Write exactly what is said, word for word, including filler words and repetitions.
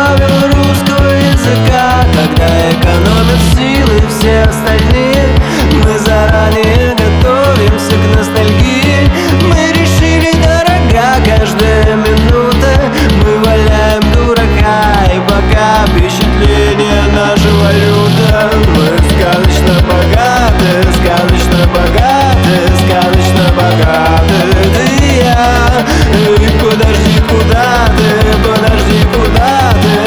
правил русского языка, когда экономят силы все остальные. Мы заранее готовимся к ностальгии. Мы решили, дорога каждая минута. Мы валяем дурака, и пока впечатление наша валюта. Мы сказочно богаты, сказочно богаты, сказочно богаты. Ты и я. И подожди, куда ты, подожди, куда ты?